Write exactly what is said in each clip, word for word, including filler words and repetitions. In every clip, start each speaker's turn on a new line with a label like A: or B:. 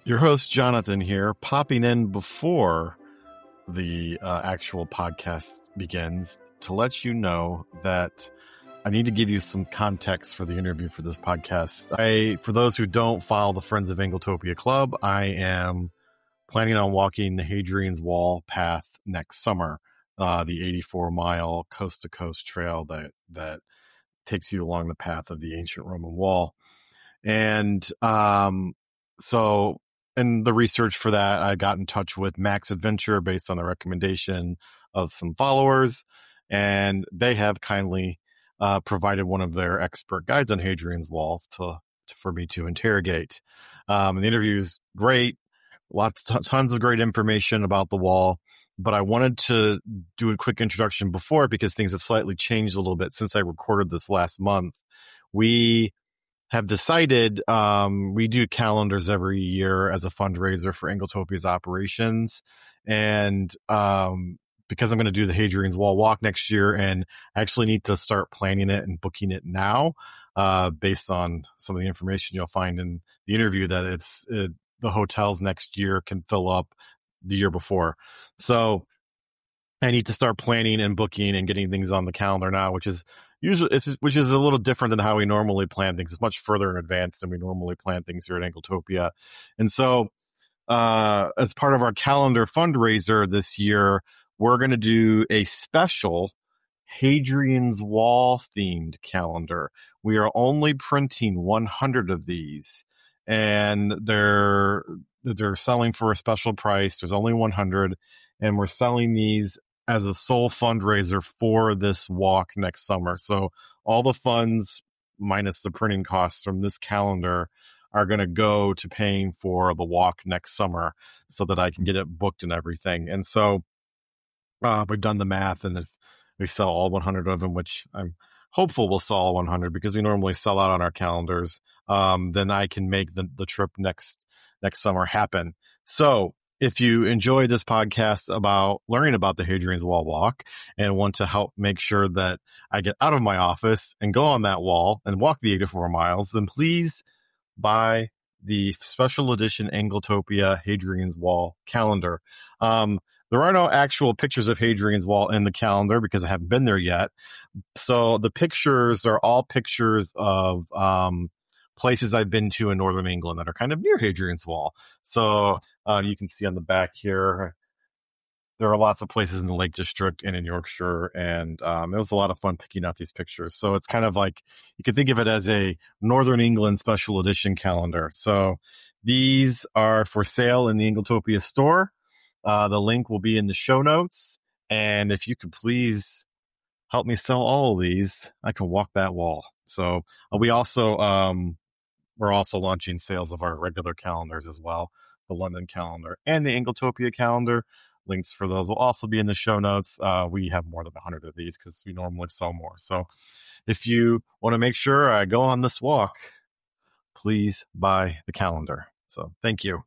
A: Your host, Jonathan, here, popping in before the uh, actual podcast begins to let you know that I need to give you some context for the interview for this podcast. I, for those who don't follow the Friends of Angletopia Club, I am planning on walking the Hadrian's Wall path next summer, uh, the eighty-four mile coast-to-coast trail that that takes you along the path of the ancient Roman wall. And um, so... in the research for that, I got in touch with Max Adventure based on the recommendation of some followers, and they have kindly uh, provided one of their expert guides on Hadrian's Wall to, to for me to interrogate. Um, the interview is great, lots tons of great information about the wall, but I wanted to do a quick introduction before because things have slightly changed a little bit since I recorded this last month. We have decided um, we do calendars every year as a fundraiser for Angletopia's operations. And um, because I'm going to do the Hadrian's Wall walk next year, and I actually need to start planning it and booking it now uh, based on some of the information you'll find in the interview that it's it, the hotels next year can fill up the year before. So I need to start planning and booking and getting things on the calendar now, which is usually, it's, which is a little different than how we normally plan things. It's much further in advance than we normally plan things here at Angletopia. And so, uh, as part of our calendar fundraiser this year, we're going to do a special Hadrian's Wall themed calendar. We are only printing one hundred of these, and they're, they're selling for a special price. There's only one hundred, and we're selling these as a sole fundraiser for this walk next summer. So all the funds minus the printing costs from this calendar are going to go to paying for the walk next summer so that I can get it booked and everything. And so uh, we've done the math, and if we sell all one hundred of them, which I'm hopeful we'll sell all one hundred because we normally sell out on our calendars, um, then I can make the, the trip next, next summer happen. So if you enjoy this podcast about learning about the Hadrian's Wall walk and want to help make sure that I get out of my office and go on that wall and walk the eighty-four miles, then please buy the special edition Angletopia Hadrian's Wall calendar. Um, there are no actual pictures of Hadrian's Wall in the calendar because I haven't been there yet. So the pictures are all pictures of um, places I've been to in northern England that are kind of near Hadrian's Wall. So Uh, you can see on the back here, there are lots of places in the Lake District and in Yorkshire, and um, it was a lot of fun picking out these pictures. So it's kind of like, you can think of it as a Northern England special edition calendar. So these are for sale in the Angletopia store. Uh, the link will be in the show notes. And if you could please help me sell all of these, I can walk that wall. So uh, we also, um, we're also launching sales of our regular calendars as well. The London calendar and the Angletopia calendar. Links for those will also be in the show notes. Uh, we have more than one hundred of these because we normally sell more. So if you want to make sure I go on this walk, please buy the calendar. So thank you.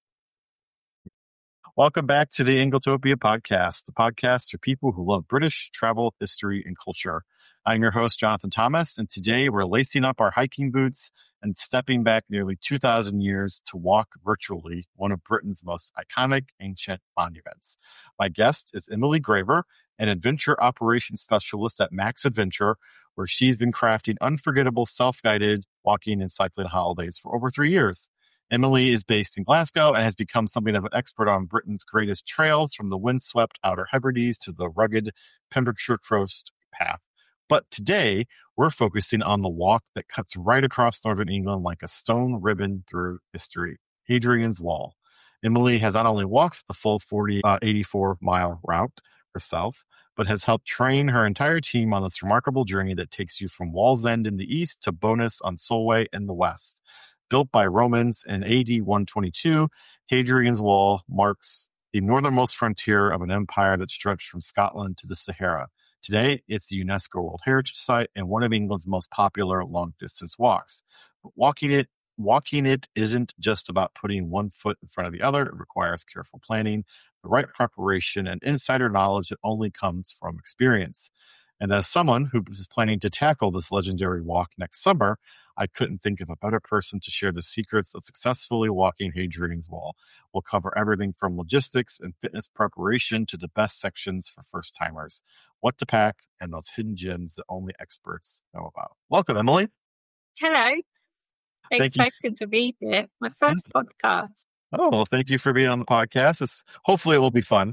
A: Welcome back to the Angletopia podcast, the podcast for people who love British travel, history, and culture. I'm your host, Jonathan Thomas, and today we're lacing up our hiking boots and stepping back nearly two thousand years to walk virtually one of Britain's most iconic ancient monuments. My guest is Emily Graver, an adventure operations specialist at Max Adventure, where she's been crafting unforgettable self-guided walking and cycling holidays for over three years. Emily is based in Glasgow and has become something of an expert on Britain's greatest trails, from the windswept Outer Hebrides to the rugged Pembrokeshire Coast path. But today, we're focusing on the walk that cuts right across northern England like a stone ribbon through history, Hadrian's Wall. Emily has not only walked the full forty, uh, eighty-four mile route herself, but has helped train her entire team on this remarkable journey that takes you from Wallsend in the east to Bowness on Solway in the west. Built by Romans in A D one twenty-two, Hadrian's Wall marks the northernmost frontier of an empire that stretched from Scotland to the Sahara. Today, it's the UNESCO World Heritage Site and one of England's most popular long-distance walks. But walking it, walking it isn't just about putting one foot in front of the other. It requires careful planning, the right preparation, and insider knowledge that only comes from experience. And as someone who is planning to tackle this legendary walk next summer, I couldn't think of a better person to share the secrets of successfully walking Hadrian's Wall. We'll cover everything from logistics and fitness preparation to the best sections for first timers, what to pack, and those hidden gems that only experts know about. Welcome, Emily.
B: Hello.
A: Thank
B: Excited
A: you.
B: to be here. My first podcast.
A: Oh, well, thank you for being on the podcast. It's, hopefully it will be fun.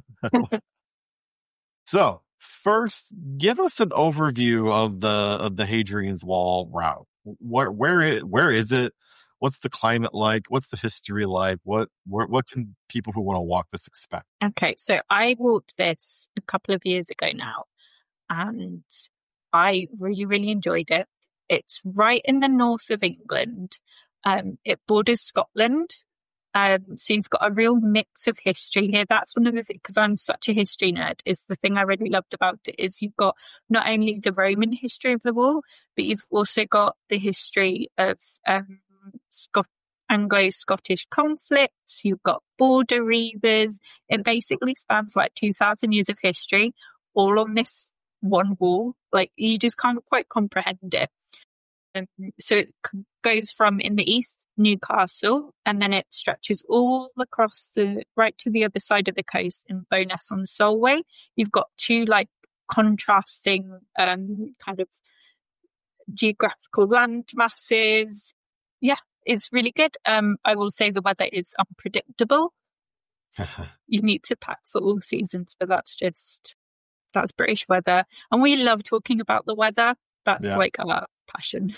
A: So, first, give us an overview of the of the Hadrian's Wall route. Where where is, where is it? What's the climate like? What's the history like? What what, what can people who want to walk this expect?
B: Okay, so I walked this a couple of years ago now, and I really, really enjoyed it. It's right in the north of England. Um, it borders Scotland. Um, so you've got a real mix of history here. That's one of the things, because I'm such a history nerd, is the thing I really loved about it is you've got not only the Roman history of the wall, but you've also got the history of um, Scot- Anglo-Scottish conflicts. You've got border reivers. It basically spans like two thousand years of history, all on this one wall. Like, you just can't quite comprehend it. Um, so it goes from in the east, Newcastle, and then it stretches all across the right to the other side of the coast in Bowness on Solway. You've got two like contrasting um, kind of geographical land masses. Yeah, it's really good. Um, I will say the weather is unpredictable. You need to pack for all seasons, but that's just that's British weather, and we love talking about the weather. That's yeah. like our passion.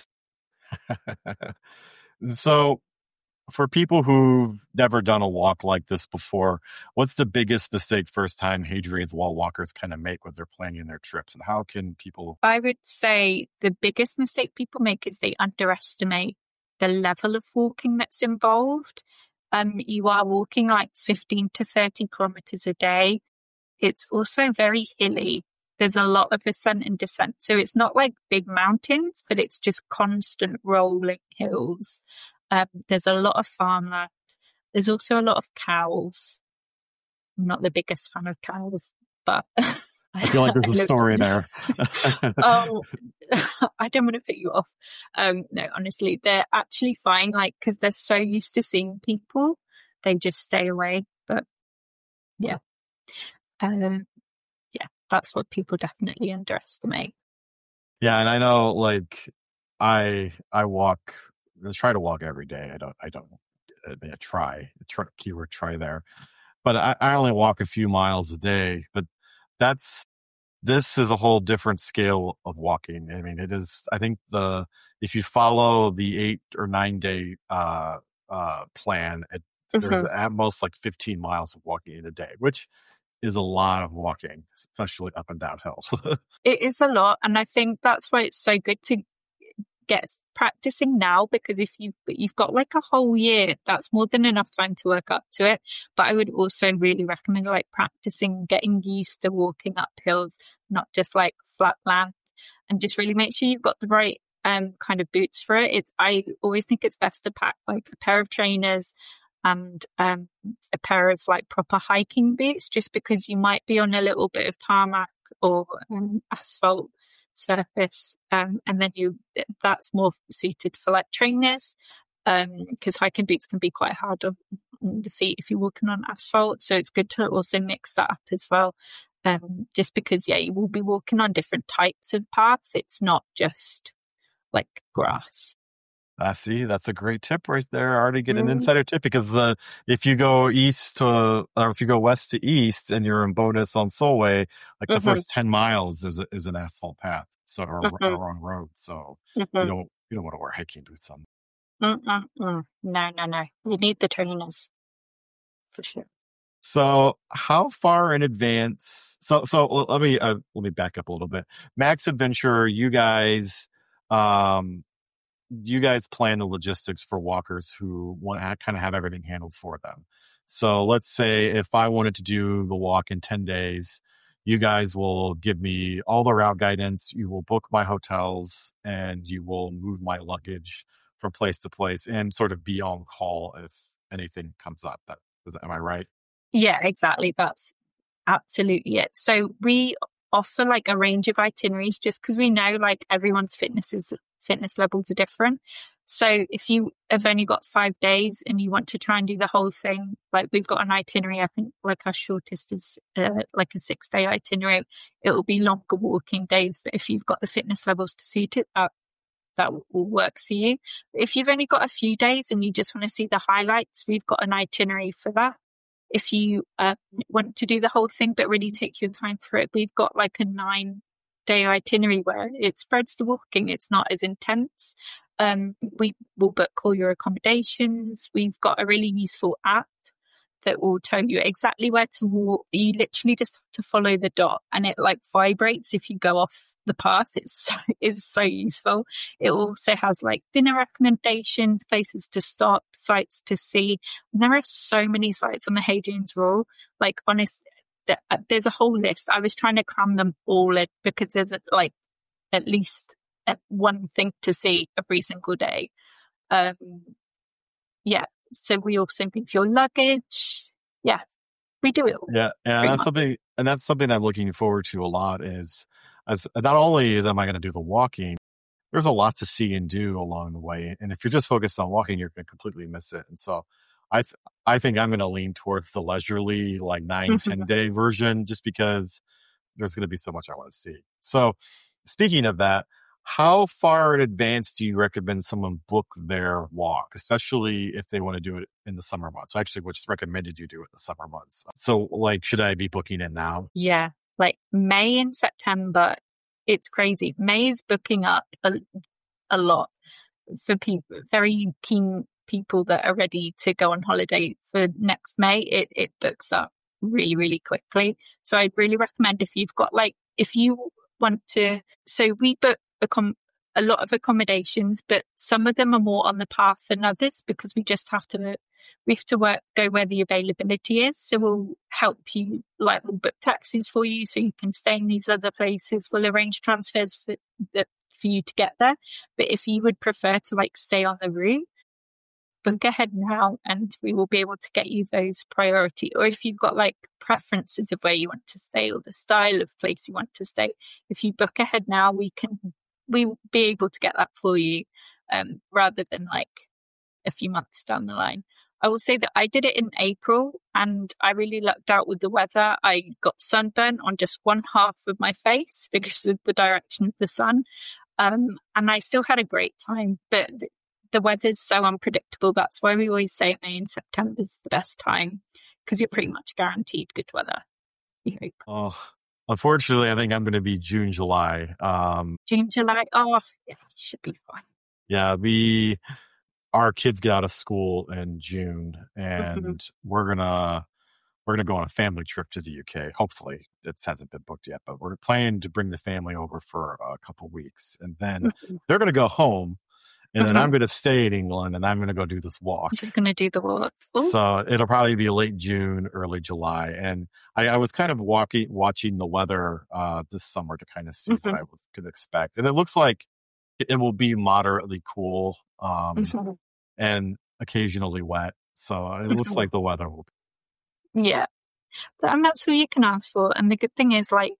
A: So, for people who've never done a walk like this before, what's the biggest mistake first-time Hadrian's Wall walkers kind of make when they're planning their trips? And how can people...
B: I would say the biggest mistake people make is they underestimate the level of walking that's involved. Um, you are walking like fifteen to thirty kilometers a day. It's also very hilly. There's a lot of ascent and descent. So it's not like big mountains, but it's just constant rolling hills. Um, there's a lot of farmland. There's also a lot of cows. I'm not the biggest fan of cows, but...
A: I feel like there's a story there.
B: Oh, I don't want to put you off. Um, no, honestly, they're actually fine, like, because they're so used to seeing people, they just stay away. But yeah. Um, yeah, that's what people definitely underestimate.
A: Yeah, and I know, like, I I walk, I try to walk every day. I don't, I don't, I, mean, I try, try, keyword try there. But I, I only walk a few miles a day. But that's, this is a whole different scale of walking. I mean, it is, I think the, if you follow the eight or nine day uh, uh, plan, it, mm-hmm. there's at most like fifteen miles of walking in a day, which is a lot of walking, especially up and downhill.
B: It is a lot. And I think that's why it's so good to get practicing now, because if you've, you've got like a whole year, that's more than enough time to work up to it. But I would also really recommend like practicing, getting used to walking up hills, not just like flat land, and just really make sure you've got the right um kind of boots for it. It's, I always think it's best to pack like a pair of trainers and um, a pair of like proper hiking boots, just because you might be on a little bit of tarmac or um, asphalt surface, um, and then you that's more suited for like trainers, because um, hiking boots can be quite hard on, on the feet if you're walking on asphalt. So it's good to also mix that up as well, um, just because yeah, you will be walking on different types of paths. It's not just like grass.
A: I uh, see. That's a great tip right there. I already get an insider tip, because the if you go east to, or if you go west to east and you're in Bowness on Solway, like the mm-hmm. first ten miles is is an asphalt path, so or, mm-hmm. or wrong road. So mm-hmm. you don't you don't want to wear hiking boots on.
B: Mm-mm-mm. No, no, no. You need the trainers for sure.
A: So how far in advance? So so let me uh, let me back up a little bit. Max Adventure, you guys. Um, you guys plan the logistics for walkers who want to kind of have everything handled for them. So let's say if I wanted to do the walk in ten days, you guys will give me all the route guidance. You will book my hotels, and you will move my luggage from place to place and sort of be on call if anything comes up. That is, am I right?
B: Yeah, exactly. That's absolutely it. So we offer like a range of itineraries, just because we know like everyone's fitness is fitness levels are different. So if you have only got five days and you want to try and do the whole thing, like we've got an itinerary, I think like our shortest is uh, like a six day itinerary. It will be longer walking days, but if you've got the fitness levels to suit it, that, that will work for you. If you've only got a few days and you just want to see the highlights, we've got an itinerary for that. If you uh, want to do the whole thing, but really take your time for it, we've got like a nine day itinerary where it spreads the walking. It's not as intense. Um, we will book all your accommodations. We've got a really useful app that will tell you exactly where to walk. You literally just have to follow the dot and it like vibrates if you go off the path. It's so, it's so useful. It also has like dinner recommendations, places to stop, sites to see. And there are so many sites on the Hadrian's Wall. Like honestly, there's a whole list. I was trying to cram them all in because there's a, like at least one thing to see every single day. Um, yeah. So we also move your luggage. Yeah, we do it all.
A: Yeah, and that's much. something, and that's something I'm looking forward to a lot. Is as not only is am I going to do the walking, there's a lot to see and do along the way. And if you're just focused on walking, you're going to completely miss it. And so, I th- I think I'm going to lean towards the leisurely, like nine ten day version, just because there's going to be so much I want to see. So, speaking of that, how far in advance do you recommend someone book their walk, especially if they want to do it in the summer months? So actually, what's recommended you do it in the summer months? So, like, should I be booking it now?
B: Yeah, like May and September, it's crazy. May is booking up a, a lot for people, very keen people that are ready to go on holiday for next May. It it books up really, really quickly. So I'd really recommend if you've got like, if you want to, so we book a, a lot of accommodations, but some of them are more on the path than others because we just have to, we have to work, go where the availability is. So we'll help you, like we'll book taxis for you so you can stay in these other places. We'll arrange transfers for, for you to get there. But if you would prefer to like stay on the route, book ahead now and we will be able to get you those priority. Or if you've got like preferences of where you want to stay or the style of place you want to stay, if you book ahead now, we can, we will be able to get that for you um, rather than like a few months down the line. I will say that I did it in April and I really lucked out with the weather. I got sunburn on just one half of my face because of the direction of the sun. Um, and I still had a great time, but th- the weather's so unpredictable. That's why we always say May and September is the best time because you're pretty much guaranteed good weather. We hope.
A: Oh, unfortunately, I think I'm going to be June, July. Um,
B: June, July. Oh, yeah, should be fine.
A: Yeah, we our kids get out of school in June, and mm-hmm. we're gonna we're gonna go on a family trip to the U K. Hopefully, it hasn't been booked yet, but we're planning to bring the family over for a couple of weeks, and then mm-hmm. they're gonna go home. And then I'm going to stay in England and I'm going to go do this walk.
B: You're going to do the walk. Ooh.
A: So it'll probably be late June, early July. And I, I was kind of walking, watching the weather uh, this summer to kind of see mm-hmm. what I was going to expect. And it looks like it will be moderately cool um, mm-hmm. and occasionally wet. So it looks like the weather will
B: be. Yeah. And that's all you can ask for. And the good thing is, like,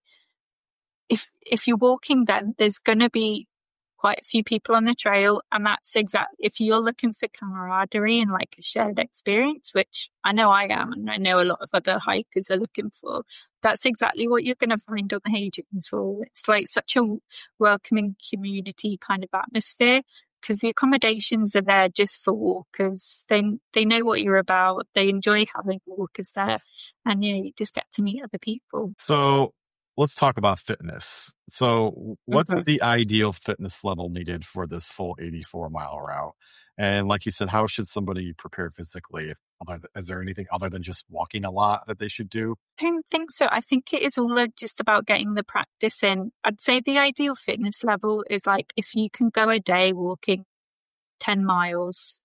B: if if you're walking, then there's going to be quite a few people on the trail, and that's exactly, if you're looking for camaraderie and like a shared experience, which I know I am, and I know a lot of other hikers are looking for, that's exactly what you're going to find on the Hadrian's Wall. It's like such a welcoming community kind of atmosphere because the accommodations are there just for walkers. They they know what you're about. They enjoy having walkers there, and yeah, you just get to meet other people.
A: So let's talk about fitness. So what's mm-hmm. the ideal fitness level needed for this full eighty-four mile route? And like you said, how should somebody prepare physically? If, is there anything other than just walking a lot that they should do?
B: I don't think so. I think it is all just about getting the practice in. I'd say the ideal fitness level is like if you can go a day walking ten miles,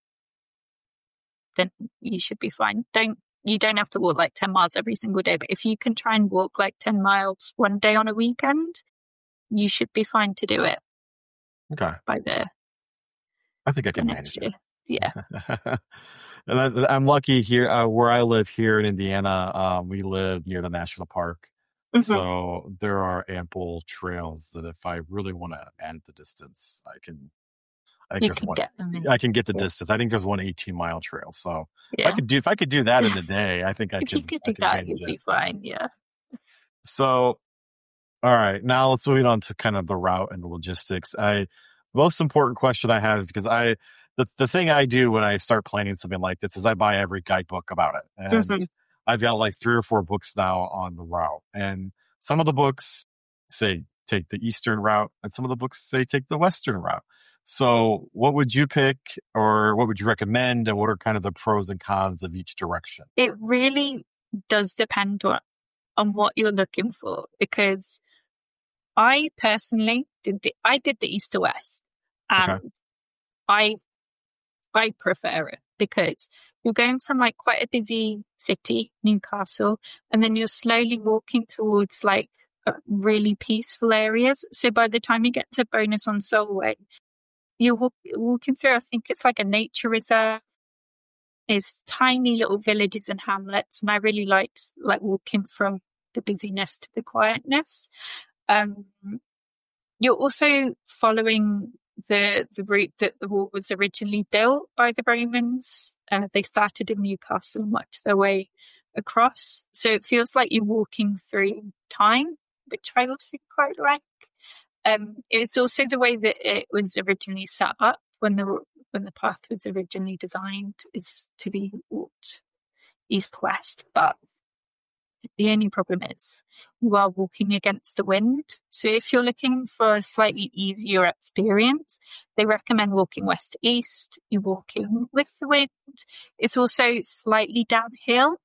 B: then you should be fine. Don't You don't have to walk like ten miles every single day, but if you can try and walk like ten miles one day on a weekend, you should be fine to do it.
A: Okay.
B: By the
A: I think I can manage it.
B: Yeah.
A: And I, I'm lucky here, uh, where I live here in Indiana, um, we live near the national park. Mm-hmm. So there are ample trails that if I really want to add the distance, I can I think
B: You
A: there's
B: can
A: one.
B: get them in.
A: I can get the
B: Yeah.
A: distance. I think there's one eighteen mile trail. So if
B: Yeah.
A: I could do if I could do that in a day, I think I
B: If you
A: could.
B: could
A: I
B: do
A: could
B: that,
A: manage
B: you'd
A: it.
B: be fine. Yeah.
A: So, all right, now let's move on to kind of the route and the logistics. I most important question I have, because I the the thing I do when I start planning something like this is I buy every guidebook about it, and
B: Mhm.
A: I've got like three or four books now on the route, and some of the books say take the eastern route, and some of the books say take the western route. So, what would you pick, or what would you recommend, and what are kind of the pros and cons of each direction?
B: It really does depend on, on what you're looking for, because I personally did the I did the east to west, and
A: Okay.
B: I I prefer it because you're going from like quite a busy city, Newcastle, and then you're slowly walking towards like uh, really peaceful areas. So by the time you get to Bonus on Solway, you're walk, walking through, I think it's like a nature reserve. There's tiny little villages and hamlets, and I really like like walking from the busyness to the quietness. Um, you're also following the the route that the wall was originally built by the Romans. Uh, they started in Newcastle and worked their way across. So it feels like you're walking through time, which I also quite like. Um, it's also the way that it was originally set up when the when the path was originally designed, is to be walked east-west. But the only problem is you are walking against the wind. So if you're looking for a slightly easier experience, they recommend walking west to east. You're walking with the wind. It's also slightly downhill.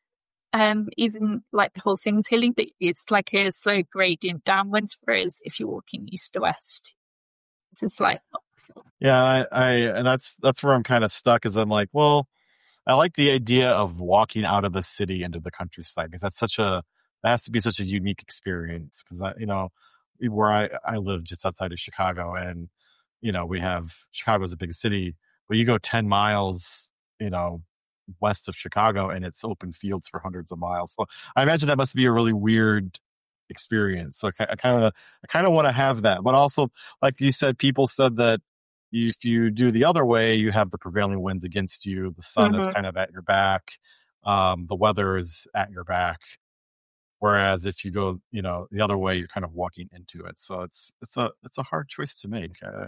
B: Um, even like the whole thing's hilly, but it's like a slow gradient downwards. Whereas if you're walking east to west, it's a slight uphill.
A: Yeah, I, I and that's that's where I'm kind of stuck. Is I'm like, well, I like the idea of walking out of the city into the countryside, because that's such a that has to be such a unique experience. Because I, you know, where I I live just outside of Chicago, and you know we have Chicago's a big city, but you go ten miles, you know, west of Chicago, and it's open fields for hundreds of miles. So I imagine that must be a really weird experience. So I kind of I kind of want to have that, but also, like you said, people said that if you do the other way, you have the prevailing winds against you. The sun is
B: Mhm.
A: kind of at your back. Um, the weather is at your back. Whereas if you go, you know, the other way, you're kind of walking into it. So it's it's a it's a hard choice to make. Uh,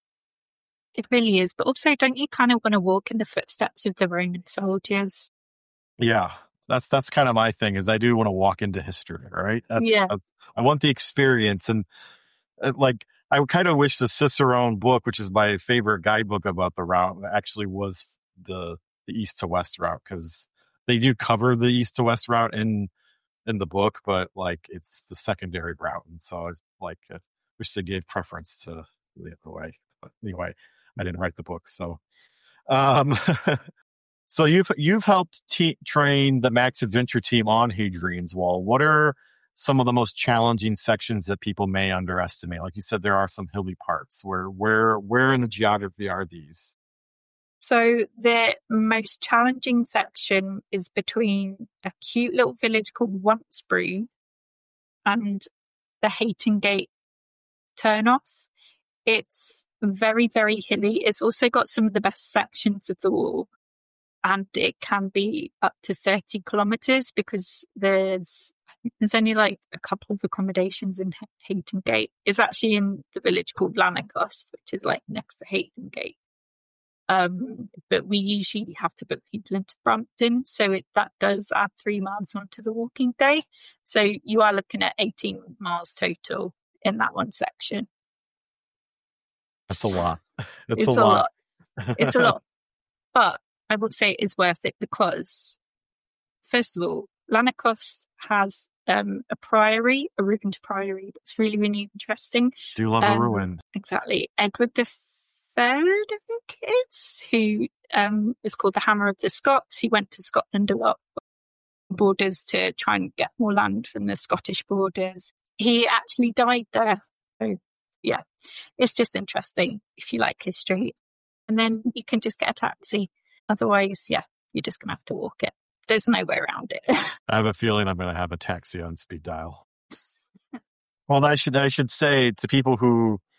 B: It really is. But also, don't you kind of want to walk in the footsteps of the Roman soldiers?
A: yeah, that's that's kind of my thing. Is I do want to walk into history, right? That's
B: Yeah.
A: I, I want the experience, and uh, like I kind of wish the Cicerone book, which is my favorite guidebook about the route, actually was the the east to west route, because they do cover the east to west route in in the book, but like it's the secondary route, and so I like I wish they gave preference to the other way. But anyway, I didn't write the book, so um, so you've you've helped te- train the Max Adventure team on Hadrian's Wall. What are some of the most challenging sections that people may underestimate? Like you said, there are some hilly parts. Where where where in the geography are these?
B: So the most challenging section is between a cute little village called Oncebury and the Hayton Gate turnoff. It's very, very hilly. It's also got some of the best sections of the wall, and it can be up to thirty kilometres because there's there's only like a couple of accommodations in Hayton Gate. It's actually in the village called Lanercost, which is like next to Hayton Gate. Um, but we usually have to book people into Brampton, so it, that does add three miles onto the walking day. So you are looking at eighteen miles total in that one section.
A: That's a lot. That's
B: It's
A: a
B: a
A: lot.
B: lot. It's a lot. But I would say it is worth it because, first of all, Lanercost has um, a priory, a ruined priory that's really, really interesting.
A: Do love
B: Um,
A: a ruin.
B: Exactly. Edward the Third, I think it is, who um, is called the Hammer of the Scots. He went to Scotland a lot, borders, to try and get more land from the Scottish borders. He actually died there. So, yeah, it's just interesting if you like history. And then you can just get a taxi. Otherwise, yeah, you're just going to have to walk it. There's no way around it.
A: I have a feeling I'm going to have a taxi on speed dial. Well, I should I should say to people who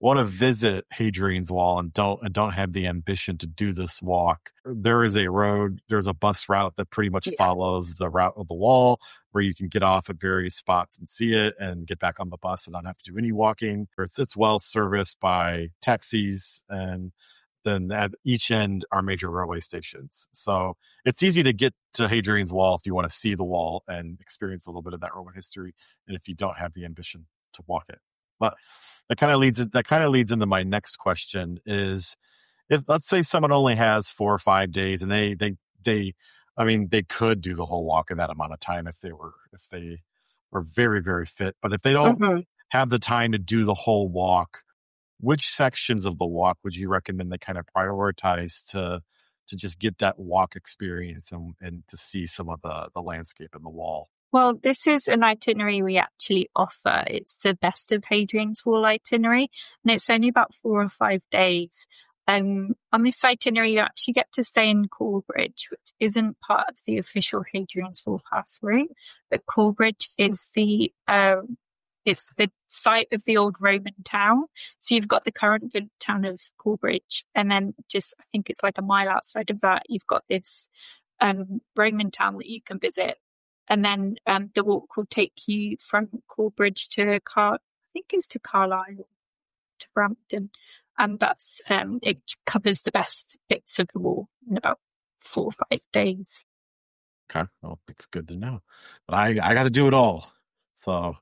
A: want to visit Hadrian's Wall and don't and don't have the ambition to do this walk, there is a road, there's a bus route that pretty much
B: Yeah.
A: follows the route of the wall, where you can get off at various spots and see it and get back on the bus and not have to do any walking. It's, it's well serviced by taxis, and then at each end are major railway stations. So it's easy to get to Hadrian's Wall if you want to see the wall and experience a little bit of that Roman history, and if you don't have the ambition to walk it. But that kind of leads that kind of leads into my next question is, if let's say someone only has four or five days and they they they I mean they could do the whole walk in that amount of time if they were if they were very, very fit. But if they don't
B: Mm-hmm.
A: have the time to do the whole walk, which sections of the walk would you recommend they kind of prioritize to to just get that walk experience and, and to see some of the, the landscape and the wall?
B: Well, this is an itinerary we actually offer. It's the Best of Hadrian's Wall itinerary, and it's only about four or five days. Um, on this itinerary, you actually get to stay in Corbridge, which isn't part of the official Hadrian's Wall path route, but Corbridge is the um, it's the site of the old Roman town. So you've got the current village town of Corbridge, and then just I think it's like a mile outside of that, you've got this um, Roman town that you can visit. And then um, the walk will take you from Corbridge to Car. I think it's to Carlisle, to Brampton, and that's um, it covers the best bits of the wall in about four or five days.
A: Okay, well, it's good to know. But I I got to do it all. So,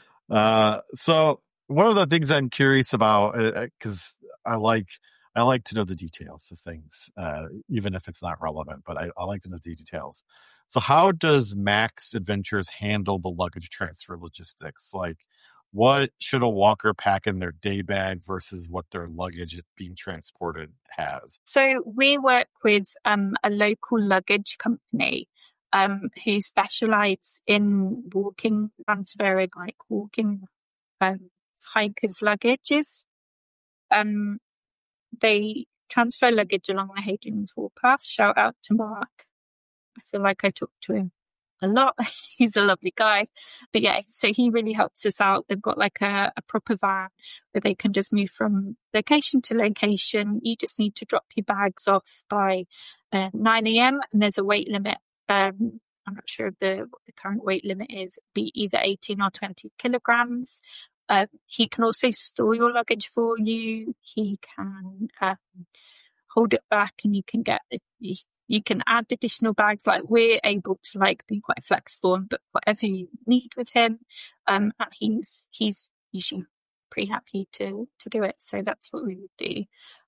A: uh, so one of the things I'm curious about, because uh, I like I like to know the details of things, uh, even if it's not relevant. But I, I like to know the details. So how does Max Adventures handle the luggage transfer logistics? Like, what should a walker pack in their day bag versus what their luggage being transported has?
B: So we work with um, a local luggage company um, who specialise in walking, transferring like walking um, hikers' luggages. Um, they transfer luggage along the Hadrian's Wall path. Shout out to Mark. I feel like I talk to him a lot. He's a lovely guy. But yeah, so he really helps us out. They've got like a, a proper van where they can just move from location to location. You just need to drop your bags off by uh, nine a.m. and there's a weight limit. Um, I'm not sure of the, what the current weight limit is. It'd be either eighteen or twenty kilograms. Uh, he can also store your luggage for you. He can um, hold it back, and you can get you, you can add additional bags. Like, we're able to like be quite flexible and book whatever you need with him. Um, and he's he's usually pretty happy to to do it. So that's what we would do.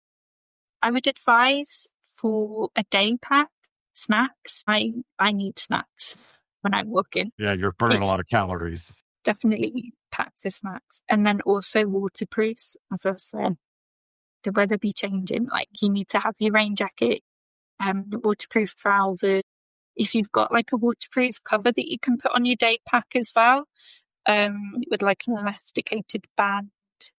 B: I would advise for a day pack, snacks. I I need snacks when I'm walking.
A: Yeah, you're burning
B: It's,
A: a lot of calories.
B: Definitely pack the snacks, and then also waterproofs. As I've said, the weather be changing. Like, you need to have your rain jacket, um, waterproof trousers. If you've got like a waterproof cover that you can put on your day pack as well, um, with like an elasticated band.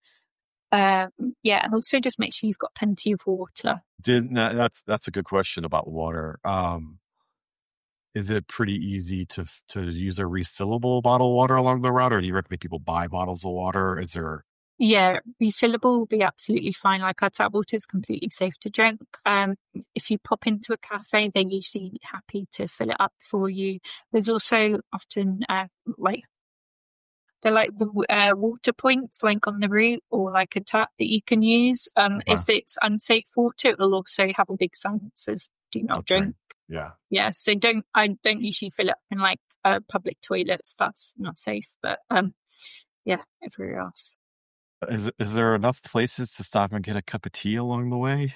B: Um, yeah, and also just make sure you've got plenty of water.
A: Did that's that's a good question about water. Um, is it pretty easy to to use a refillable bottle of water along the route, or do you recommend people buy bottles of water? Is there
B: Yeah, refillable will be absolutely fine. Like, our tap water is completely safe to drink. Um, if you pop into a cafe, they're usually happy to fill it up for you. There's also often uh, like they're like the uh, water points, like on the route, or like a tap that you can use. Um,
A: Okay.
B: if it's unsafe water, it will also have a big sign that says "Do not
A: Okay.
B: drink."
A: Yeah.
B: Yeah, so don't I don't usually fill it up in like uh, public toilets. That's not safe. But um, yeah, everywhere else.
A: Is is there enough places to stop and get a cup of tea along the way?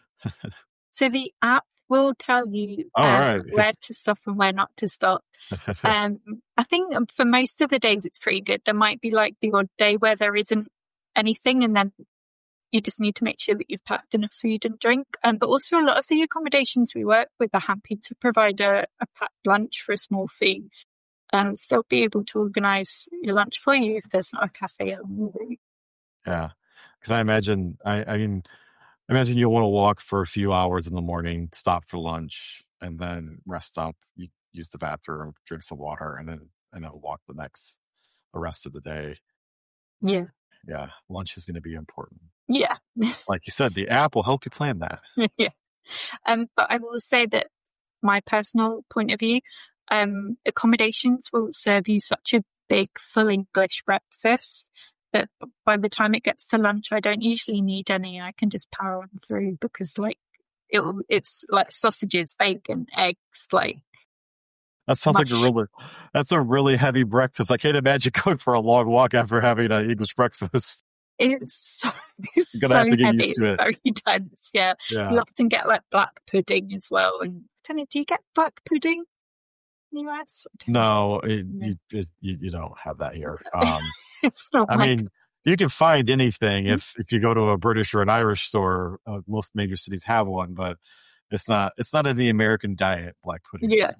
B: So the app will tell you
A: All
B: um,
A: right.
B: where to stop and where not to stop. Um, I think for most of the days it's pretty good. There might be like the odd day where there isn't anything, and then you just need to make sure that you've packed enough food and drink. Um, but also, a lot of the accommodations we work with are happy to provide a, a packed lunch for a small fee. Um, so they'll be able to organise your lunch for you if there's not a cafe along the route.
A: Yeah, because I imagine I I mean imagine you'll want to walk for a few hours in the morning, stop for lunch, and then rest up. You use the bathroom, drink some water, and then and then walk the next the rest of the day.
B: Yeah.
A: Yeah, lunch is going to be important.
B: Yeah.
A: Like you said, the app will help you plan that.
B: Yeah. Um, but I will say that my personal point of view, um, accommodations will serve you such a big, full English breakfast that by the time it gets to lunch, I don't usually need any. I can just power on through because, like, it it's like sausages, bacon, eggs, like.
A: That sounds
B: much.
A: like a really, that's a really heavy breakfast. I can't imagine going for a long walk after having an English breakfast.
B: It's so, it's
A: You're gonna
B: so
A: have to get
B: heavy.
A: used to
B: It's
A: it.
B: very dense. Yeah.
A: Yeah.
B: You often get like black pudding as well. And I don't know, do you get black pudding in the U S?
A: No, it,
B: No.
A: you, it, you you don't have that here. Um,
B: It's not
A: I
B: like,
A: mean, you can find anything if if you go to a British or an Irish store. Uh, most major cities have one, but it's not it's not in the American diet, black pudding.
B: yeah.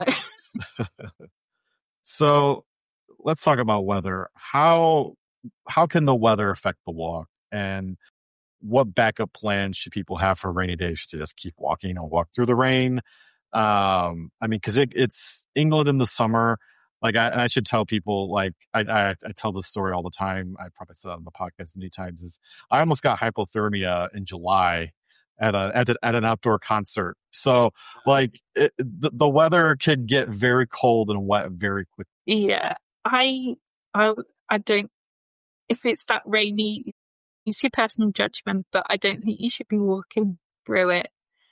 A: So let's talk about weather. How how can the weather affect the walk, and what backup plans should people have for rainy days to just keep walking or walk through the rain? Um, I mean, because it, it's England in the summer. Like, I, and I should tell people, like, I, I I tell this story all the time. I probably said it on the podcast many times. Is I almost got hypothermia in July at a at, a, at an outdoor concert. So, like, it, the, the weather could get very cold and wet very quickly.
B: Yeah. I, I, I don't, if it's that rainy, use your personal judgment, but I don't think you should be walking through it.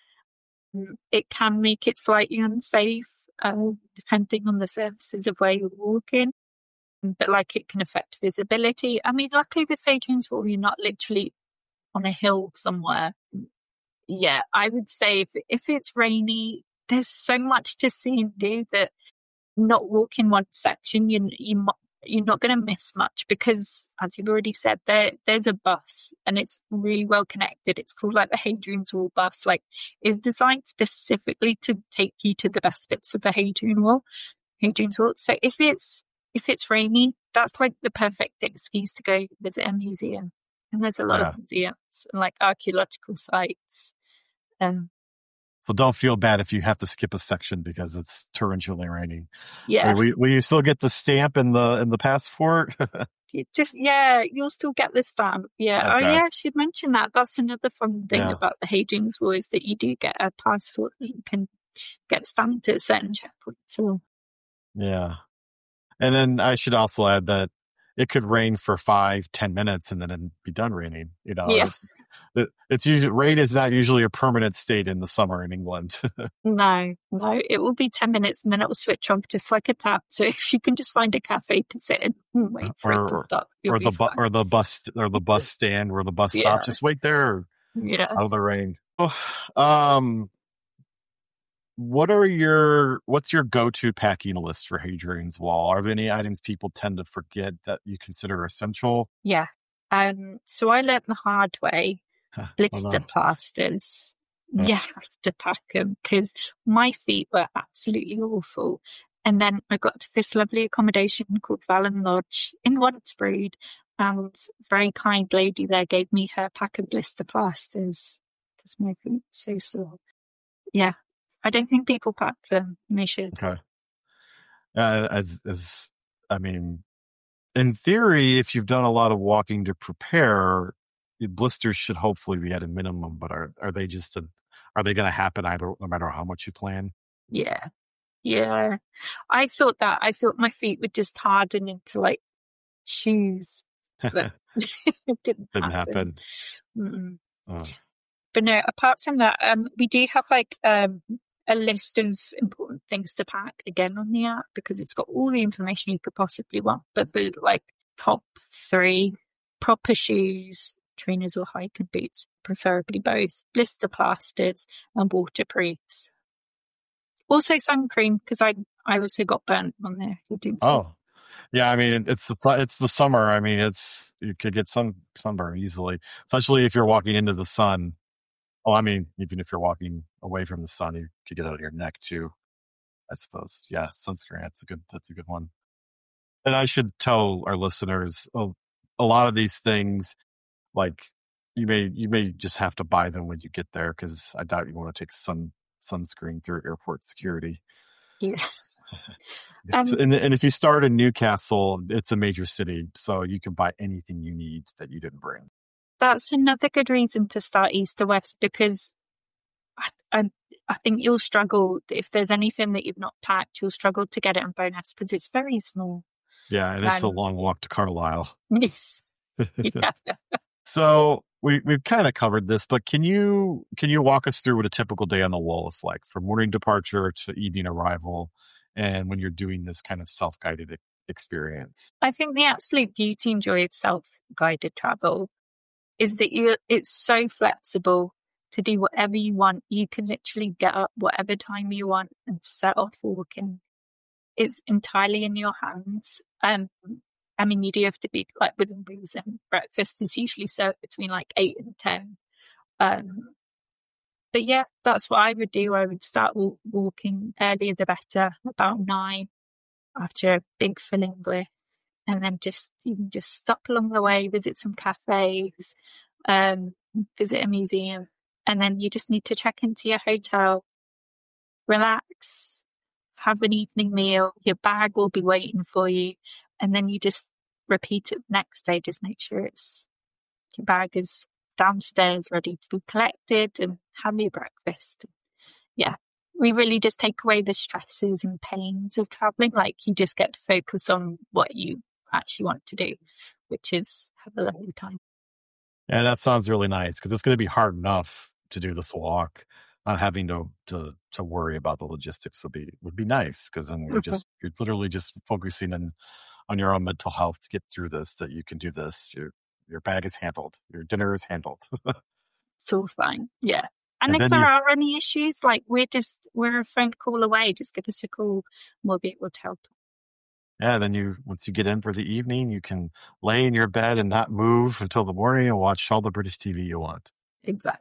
B: It can make it slightly unsafe, uh, depending on the surfaces of where you're walking. But like it can affect visibility. I mean, luckily with Hadrian's Wall, you're not literally on a hill somewhere. Yeah, I would say if if it's rainy, there's so much to see and do that not walking one section, you you you're not going to miss much because, as you've already said, there there's a bus and it's really well connected. It's called like the Hadrian's Wall bus. Like, it's designed specifically to take you to the best bits of the Hadrian Wall, Hadrian's Wall. So if it's if it's rainy, that's like the perfect excuse to go visit a museum. And there's a lot
A: Yeah.
B: of museums and like archaeological sites. Um,
A: So don't feel bad if you have to skip a section because it's torrentially raining.
B: yeah.
A: Will, will you still get the stamp in the in the passport?
B: You just yeah, you'll still get the stamp. Yeah. Oh
A: Okay.
B: yeah, I should mention that. That's another fun thing
A: Yeah.
B: about the Hadrian's Wall is that you do get a passport that you can get stamped at certain checkpoints. So
A: Yeah. And then I should also add that it could rain for five, ten minutes and then it'd be done raining. You know,
B: yeah.
A: it's, it, it's usually rain is not usually a permanent state in the summer in England.
B: No, no, it will be ten minutes and then it will switch off just like a tap. So if you can just find a cafe to sit in and wait for
A: or
B: it to stop, you'll
A: or
B: be
A: the bu-
B: fine.
A: or the bus or the bus stand where the bus
B: Yeah.
A: stops. Just wait there
B: Yeah.
A: out of the rain. Oh, um, what are your what's your go-to packing list for Hadrian's Wall? Are there any items people tend to forget that you consider essential?
B: Yeah. Um, so I learnt the hard way.
A: Hold
B: Blister
A: on.
B: plasters.
A: Yeah.
B: You have to pack them because my feet were absolutely awful. And then I got to this lovely accommodation called Vallon Lodge in Wandsbrood, and a very kind lady there gave me her pack of blister plasters because my feet were so sore. Yeah, I don't think people pack them. And they should.
A: Okay. Uh, as as I mean, in theory, if you've done a lot of walking to prepare, your blisters should hopefully be at a minimum. But are are they just a, are they going to happen either no matter how much you plan?
B: Yeah, yeah. I thought that. I thought my feet would just harden into like shoes, but it didn't,
A: Didn't
B: happen.
A: happen.
B: Mm-mm.
A: Oh.
B: But no, apart from that, um, we do have like um, a list of important things to pack again on the app because it's got all the information you could possibly want. But the like top three: proper shoes, trainers or hiking boots, preferably both, blister plasters, and waterproofs. Also sun cream because I I also got burnt on there.
A: Oh, yeah. I mean, it's the it's the summer. I mean, it's you could get sun sunburn easily, especially if you're walking into the sun. Oh, I mean, even if you're walking away from the sun, you could get out of your neck too. I suppose. Yeah, sunscreen. That's a good. That's a good one. And I should tell our listeners a, a lot of these things, like you may you may just have to buy them when you get there because I doubt you want to take sun sunscreen through airport security.
B: Yeah. Um,
A: and, and if you start in Newcastle, it's a major city, so you can buy anything you need that you didn't bring.
B: That's another good reason to start east to west, because I, I, I think you'll struggle if there's anything that you've not packed. You'll struggle to get it on Bowness because it's very small.
A: Yeah, and it's
B: Um,
A: a long walk to Carlisle.
B: Yes. Yeah.
A: So we we've kind of covered this, but can you can you walk us through what a typical day on the wall is like, from morning departure to evening arrival, and when you're doing this kind of self-guided e- experience?
B: I think the absolute beauty and joy of self-guided travel is that you it's so flexible to do whatever you want. You can literally get up whatever time you want and set off walking. It's entirely in your hands. Um, I mean, you do have to be like within reason. Breakfast is usually served between like eight and ten. Um, but yeah, that's what I would do. I would start w- walking earlier the better, about nine, after a big filling lift, and then just you can just stop along the way, visit some cafes, um, visit a museum, and then you just need to check into your hotel, relax, have an evening meal. Your bag will be waiting for you, and then you just repeat it the next day. Just make sure it's your bag is downstairs ready to be collected, and have your breakfast. Yeah, we really just take away the stresses and pains of traveling. Like, you just get to focus on what you actually want to do, which is have a lovely time.
A: Yeah, that sounds really nice, because it's going to be hard enough to do this walk. Not having to to to worry about the logistics would be would be nice, because then you're just you're literally just focusing on on your own mental health to get through this. That you can do this. Your your bag is handled. Your dinner is handled.
B: It's all fine. Yeah. And,
A: And
B: if
A: then
B: there
A: you
B: are any issues, like, we're just we're a phone call away. Just give us a call. We'll be able to help.
A: yeah, then you once you get in for the evening, you can lay in your bed and not move until the morning and watch all the British T V you want.
B: Exactly.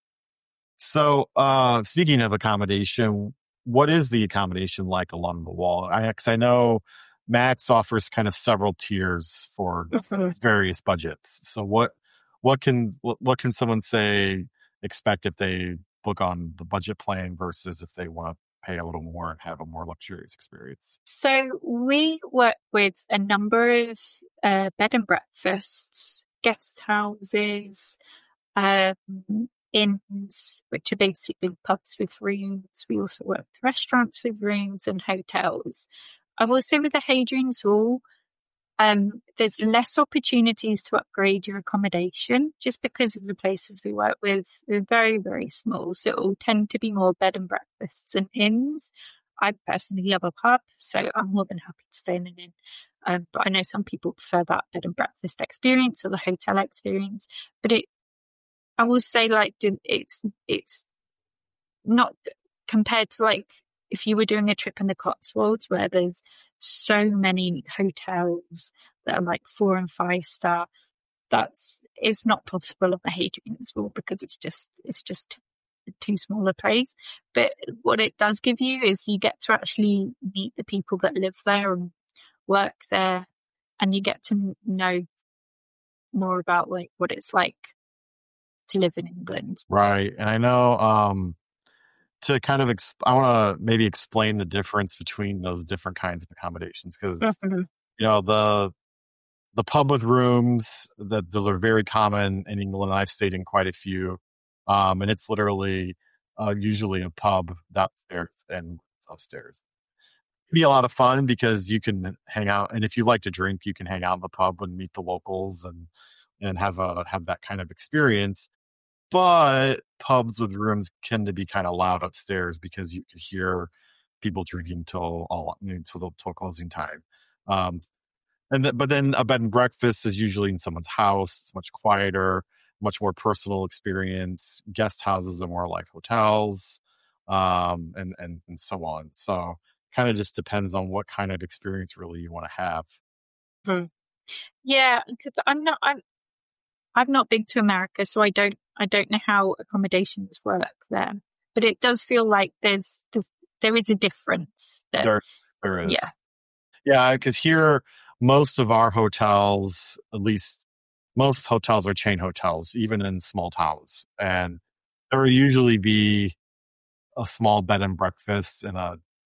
A: So, uh, speaking of accommodation, what is the accommodation like along the wall? I, 'cause I know Max offers kind of several tiers for
B: Mhm.
A: various budgets. So, what what can what, what can someone say expect if they book on the budget plan versus if they want to pay a little more and have a more luxurious experience?
B: So we work with a number of uh, bed and breakfasts, guest houses, um, inns, which are basically pubs with rooms. We also work with restaurants with rooms and hotels. I will say with the Hadrian's Wall, um, there's less opportunities to upgrade your accommodation just because of the places we work with. They're very, very small, so it will tend to be more bed and breakfasts and inns. I personally love a pub, so I'm more than happy to stay in an inn. Um, but I know some people prefer that bed and breakfast experience or the hotel experience. But it, I will say, like, it's it's not compared to, like, if you were doing a trip in the Cotswolds where there's so many hotels that are like four and five star. That's it's not possible on the Hadrian's Wall because it's just it's just too small a place. But what it does give you is you get to actually meet the people that live there and work there, and you get to know more about like what it's like to live in England.
A: Right. And I know um, to kind of, exp- I want to maybe explain the difference between those different kinds of accommodations, because,
B: Mhm.
A: you know, the the pub with rooms, that those are very common in England. I've stayed in quite a few. Um, and it's literally uh, usually a pub downstairs and upstairs. It'd be a lot of fun because you can hang out. And if you like to drink, you can hang out in the pub and meet the locals and, and have a, have that kind of experience. But pubs with rooms tend to be kind of loud upstairs because you could hear people drinking till all you know, till, till closing time. Um, and th- but then a bed and breakfast is usually in someone's house. It's much quieter, much more personal experience. Guest houses are more like hotels, um, and and and so on. So kind of just depends on what kind of experience really you want to have.
B: Hmm. Yeah, because I'm not I'm I've not been to America, so I don't I don't know how accommodations work there. But it does feel like there's, there's there is a difference there.
A: There, there is.
B: Yeah.
A: Yeah, because here, most of our hotels, at least most hotels are chain hotels, even in small towns. And there will usually be a small bed and breakfast and a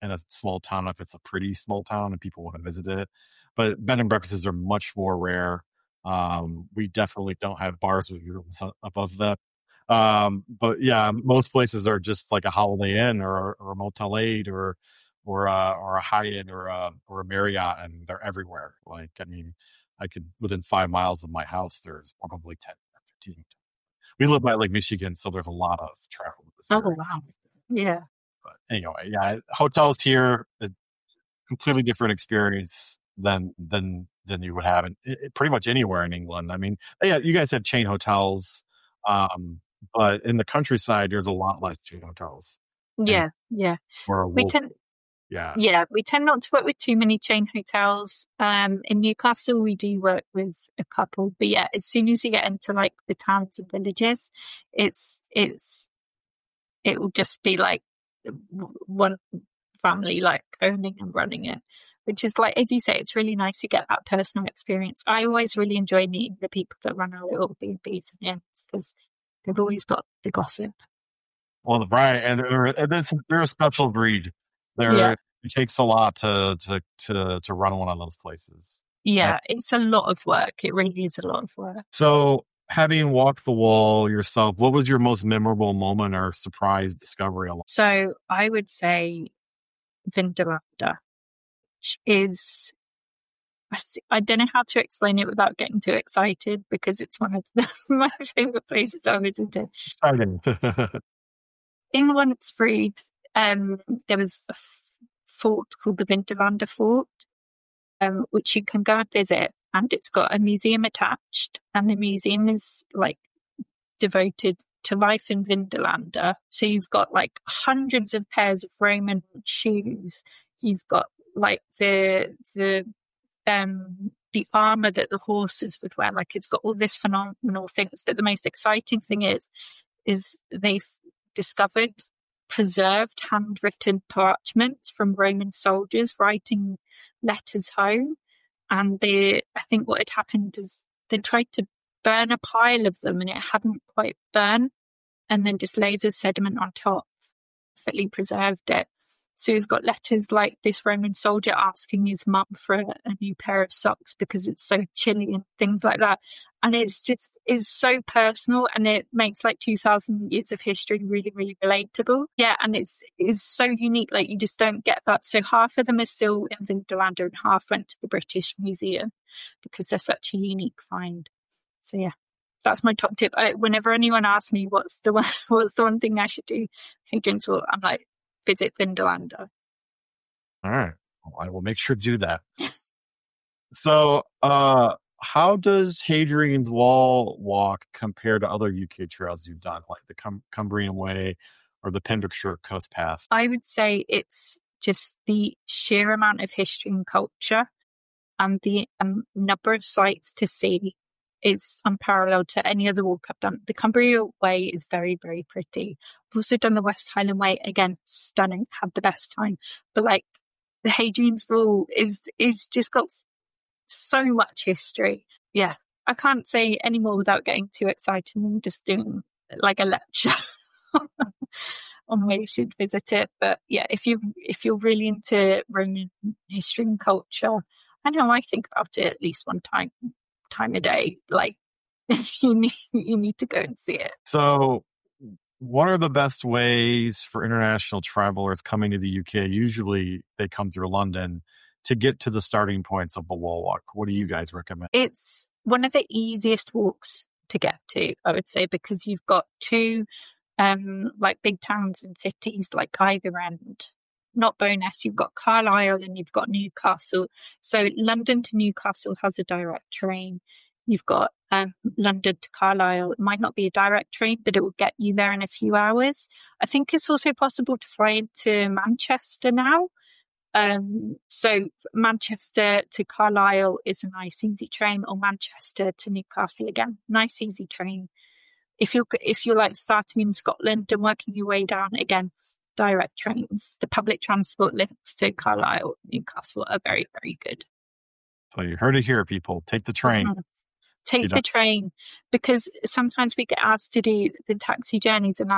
A: in a small town if it's a pretty small town and people want to visit it. But bed and breakfasts are much more rare. Um, we definitely don't have bars with rooms above that. Um, but yeah, most places are just like a Holiday Inn or, or a Motel eight or or uh, or a Hyatt or a or a Marriott, and they're everywhere. Like, I mean, I could within five miles of my house, there's probably ten or fifteen. We live by Lake Michigan, so there's a lot of travel.
B: Oh wow, yeah.
A: But anyway, yeah, hotels here, a completely different experience than than than you would have in, in pretty much anywhere in England. I mean, yeah, you guys have chain hotels, um, but in the countryside, there's a lot less chain hotels.
B: Yeah, yeah.
A: Or
B: we tend,
A: yeah,
B: yeah, we tend not to work with too many chain hotels. Um, in Newcastle, we do work with a couple, but yeah, as soon as you get into like the towns and villages, it's it's it will just be like one family like owning and running it, which is like, as you say, it's really nice to get that personal experience. I always really enjoy meeting the people that run our little B and Bs and inns because they've always got the gossip.
A: Well, right, and they're, and it's, they're a special breed. They're, yeah. It takes a lot to, to to to run one of those places.
B: Yeah, and it's a lot of work. It really is a lot of work.
A: So, having walked the wall yourself, what was your most memorable moment or surprise discovery?
B: So, I would say Vindolanda, which is, I, I don't know how to explain it without getting too excited because it's one of the, my favourite places I've visited.
A: Exciting.
B: In Wandsfried, um, there was a f- fort called the Vindolanda Fort, um, which you can go and visit, and it's got a museum attached, and the museum is like devoted to life in Vindolanda. So you've got like hundreds of pairs of Roman shoes. You've got like the the um the armor that the horses would wear. Like, it's got all this phenomenal things. But the most exciting thing is, is they've discovered preserved handwritten parchments from Roman soldiers writing letters home. And they, I think what had happened is they tried to burn a pile of them and it hadn't quite burned. And then just layers of sediment on top perfectly preserved it. So he's got letters like this Roman soldier asking his mum for a, a new pair of socks because it's so chilly and things like that. And it's just, it's so personal, and it makes like two thousand years of history really, really relatable. Yeah, and it's, it's so unique. Like, you just don't get that. So half of them are still in Vindolanda and half went to the British Museum because they're such a unique find. So yeah, that's my top tip. I, whenever anyone asks me what's the one, what's the one thing I should do, Hadrian's Wall, I'm like, visit Vindolanda.
A: All right. Well, I will make sure to do that. So, uh, how does Hadrian's Wall walk compare to other U K trails you've done, like the Cum- Cumbrian Way or the Pembrokeshire Coast Path?
B: I would say it's just the sheer amount of history and culture and the um, number of sites to see is unparalleled to any other walk I've done. The Cumbria Way is very, very pretty. I've also done the West Highland Way. Again, stunning. Had the best time. But like, the Hadrian's Wall is is just got so much history. Yeah, I can't say any more without getting too excited and just doing like a lecture on where you should visit it. But yeah, if you if you're really into Roman history and culture, I know I think about it at least one time. time a day, like you need you need to go and see it.
A: So what are the best ways for international travelers coming to the U K? Usually they come through London to get to the starting points of the wall walk. What do you guys recommend?
B: It's one of the easiest walks to get to, I would say, because you've got two um like big towns and cities like either end. Not Bowness, you've got Carlisle and you've got Newcastle. So London to Newcastle has a direct train. You've got um, London to Carlisle. It might not be a direct train, but it will get you there in a few hours. I think it's also possible to fly into Manchester now. Um, so Manchester to Carlisle is a nice, easy train, or Manchester to Newcastle again, nice, easy train. If you're if you're like starting in Scotland and working your way down again, direct trains. The public transport links to Carlisle, Newcastle are very, very good.
A: So you heard it here, people. Take the train.
B: Mm-hmm. Take the train, because sometimes we get asked to do the taxi journeys, and our t-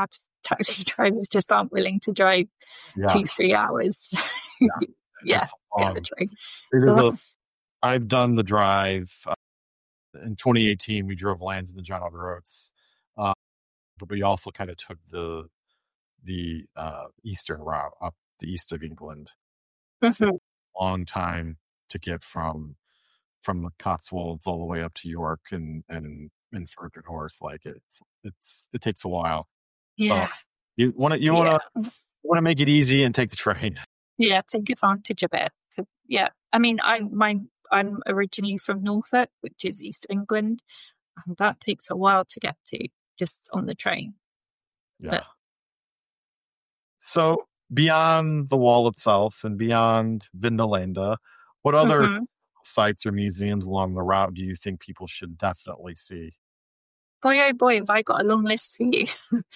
B: taxi drivers just aren't willing to drive
A: Yeah.
B: two, three hours.
A: Yeah.
B: yeah,
A: It's
B: get the
A: long.
B: train.
A: It
B: So
A: is a-
B: that's-
A: I've done the drive. Uh, in twenty eighteen, we drove Lansing to John O'Groats, Oates, uh, but we also kind of took the the uh, eastern route up the east of England.
B: Mhm.
A: Long time to get from from the Cotswolds all the way up to York and and and further north. Like it's it's it takes a while.
B: yeah.
A: So you want to you
B: yeah.
A: want to want to make it easy and take the train.
B: Yeah, take advantage of it. 'Cause, yeah, I mean, I'm my I'm originally from Norfolk, which is East of England, and that takes a while to get to just on the train.
A: Yeah.
B: But-
A: So beyond the wall itself and beyond Vindolanda, what other
B: Mhm.
A: sites or museums along the route do you think people should definitely see?
B: Boy, oh boy, have I got a long list for you.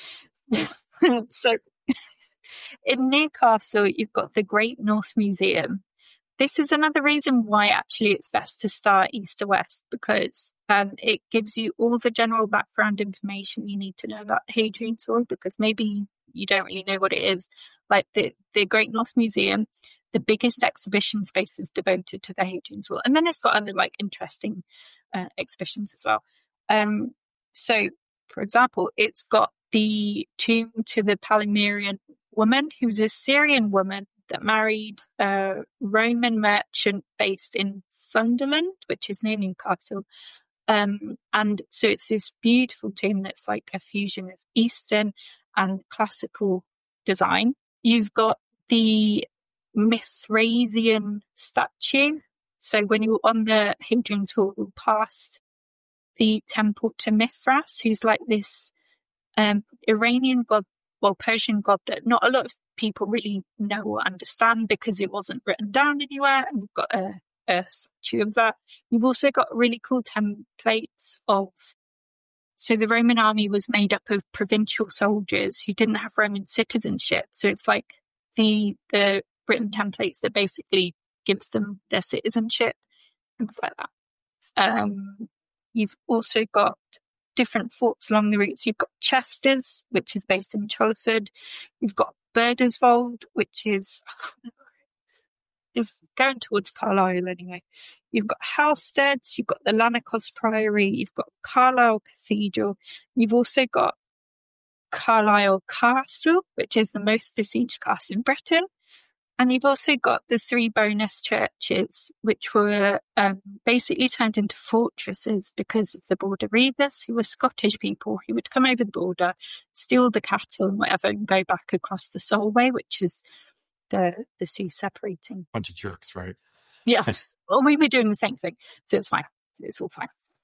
B: So in Newcastle, you've got the Great North Museum. This is another reason why actually it's best to start east to west, because um, it gives you all the general background information you need to know about Hadrian Sword, because maybe you don't really know what it is. Like the, the Great North Museum, the biggest exhibition space is devoted to the Hadrian Sword. And then it's got other like interesting uh, exhibitions as well. Um, so, for example, it's got the tomb to the Palmyrian woman, who's a Syrian woman that married a Roman merchant based in Sunderland, which is near Newcastle. Um, and so it's this beautiful tomb that's like a fusion of Eastern and classical design. You've got the Mithrasian statue. So when you're on the Hadrian Sword, you'll pass the temple to Mithras, who's like this um, Iranian god, well, Persian god that not a lot of people really know or understand because it wasn't written down anywhere. And we've got a, a statue of that. You've also got really cool templates of, so the Roman army was made up of provincial soldiers who didn't have Roman citizenship. So it's like the the written templates that basically gives them their citizenship, things like that. Um, you've also got different forts along the routes. You've got Chester's, which is based in Chollerford. You've got Burdesvold, which is is going towards Carlisle anyway. You've got Halsteads, you've got the Lanercost Priory, you've got Carlisle Cathedral. You've also got Carlisle Castle, which is the most besieged castle in Britain. And you've also got the three bonus churches, which were um, basically turned into fortresses because of the Border Reivers, who were Scottish people who would come over the border, steal the cattle and whatever, and go back across the Solway, which is the the sea separating.
A: Bunch of jerks, right?
B: Yeah. Well, we were doing the same thing, so it's fine. It's all fine.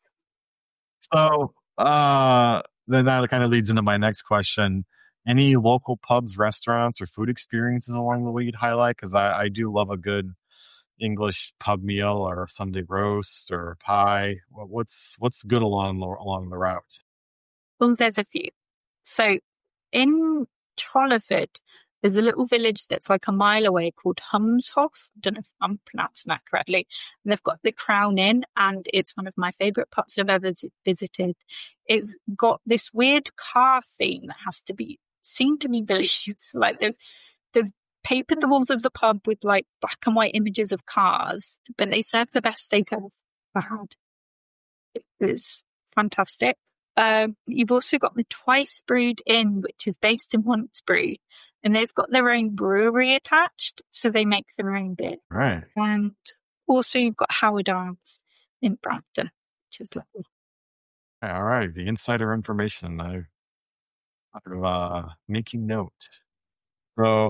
A: So uh, then that kind of leads into my next question. Any local pubs, restaurants, or food experiences along the way you'd highlight? Because I, I do love a good English pub meal or a Sunday roast or a pie. What's what's good along the, along the route?
B: Well, there's a few. So in Trollerford, there's a little village that's like a mile away called Humshoff. I don't know if I'm pronouncing that correctly. And they've got the Crown Inn, and it's one of my favourite parts I've ever visited. It's got this weird car theme that has to be seen to be believed. Like they've, they've papered the walls of the pub with like black and white images of cars, but they serve the best steak I've ever had. It was fantastic. Um, you've also got the Twice Brewed Inn, which is based in Oncebrue, and they've got their own brewery attached, so they make their own beer.
A: Right.
B: And also you've got Howard Arms in Brampton, which is lovely.
A: All right. The insider information. I, I'm uh, making note. So,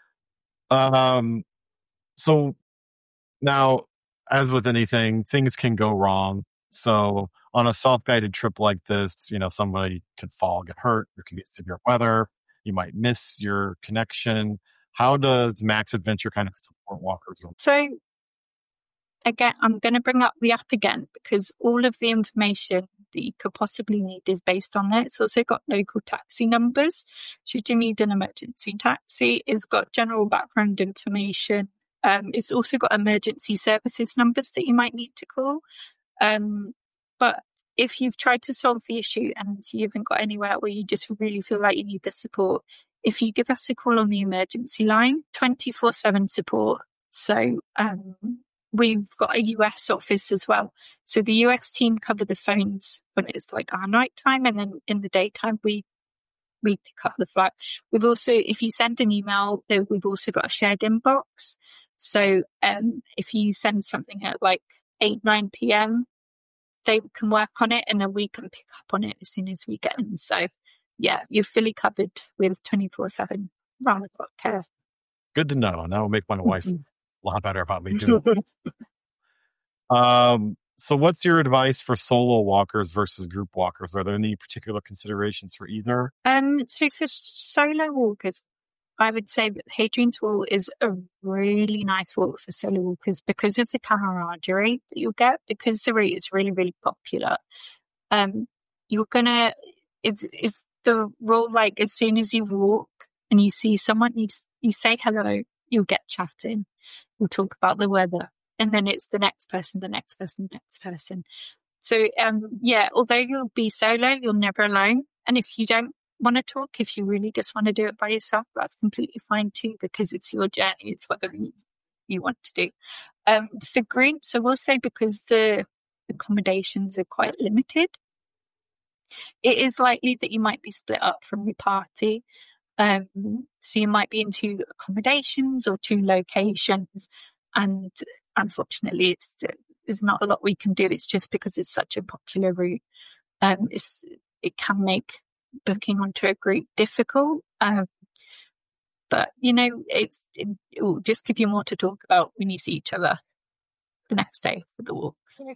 A: um, so now, as with anything, things can go wrong. So on a self-guided trip like this, you know, somebody could fall, get hurt. There could be severe weather. You might miss your connection. How does Max Adventure kind of support walkers?
B: So again, I'm going to bring up the app again because all of the information that you could possibly need is based on there. It's also got local taxi numbers. Should you need an emergency taxi, it's got general background information. Um, it's also got emergency services numbers that you might need to call. Um, but if you've tried to solve the issue and you haven't got anywhere, or you just really feel like you need the support, if you give us a call on the emergency line, twenty-four seven support. So um, we've got a U S office as well. So the U S team cover the phones when it's like our nighttime, and then in the daytime we we pick up the flat. We've also, if you send an email, we've also got a shared inbox. So um, if you send something at like eight, nine p.m., they can work on it, and then we can pick up on it as soon as we get in. So yeah, you're fully covered with twenty-four seven round the clock care.
A: Good to know. That will make my wife a lot better about me too. um, so what's your advice for solo walkers versus group walkers? Are there any particular considerations for either?
B: Um, so for solo walkers, I would say that Hadrian's Wall is a really nice walk for solo walkers because of the camaraderie that you'll get, because the route is really, really popular. Um, you're gonna, it's, it's the rule, like as soon as you walk and you see someone, you, you say hello, you'll get chatting, you'll talk about the weather, and then it's the next person, the next person, the next person. So, um, yeah, although you'll be solo, you're never alone. And if you don't want to talk, if you really just want to do it by yourself, that's completely fine too, because it's your journey, it's whatever you, you want to do. Um, for groups, I will say, because the accommodations are quite limited, it is likely that you might be split up from your party. Um, so you might be in two accommodations or two locations, and unfortunately it's there's not a lot we can do. It's just because it's such a popular route. Um, it's, it can make booking onto a group difficult. Um, but, you know, it's, it, it will just give you more to talk about when you see each other the next day for the walk. So,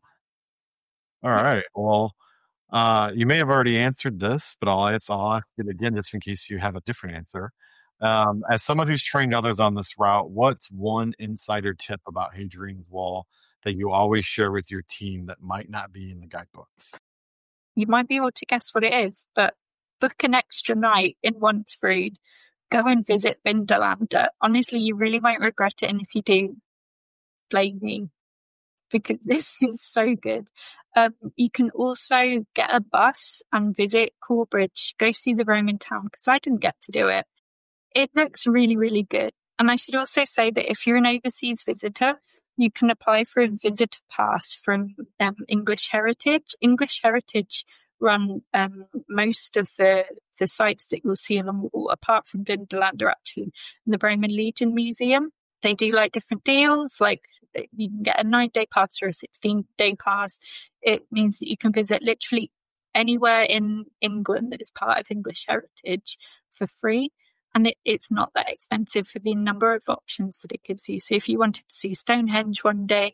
A: all right. Well, uh, you may have already answered this, but I'll, I'll ask it again just in case you have a different answer. Um, as someone who's trained others on this route, what's one insider tip about Hadrian's Wall that you always share with your team that might not be in the guidebooks?
B: You might be able to guess what it is, but book an extra night in Wansford. Go and visit Vindolanda. Honestly, you really won't regret it. And if you do, blame me, because this is so good. Um, you can also get a bus and visit Corbridge. Go see the Roman town, because I didn't get to do it. It looks really, really good. And I should also say that if you're an overseas visitor, you can apply for a visitor pass from um, English Heritage. English Heritage run um, most of the, the sites that you'll see along the wall, apart from Vindolanda, actually, in the Roman Legion Museum. They do like different deals, like you can get a nine-day pass or a sixteen-day pass. It means that you can visit literally anywhere in England that is part of English Heritage for free. And it, it's not that expensive for the number of options that it gives you. So if you wanted to see Stonehenge one day,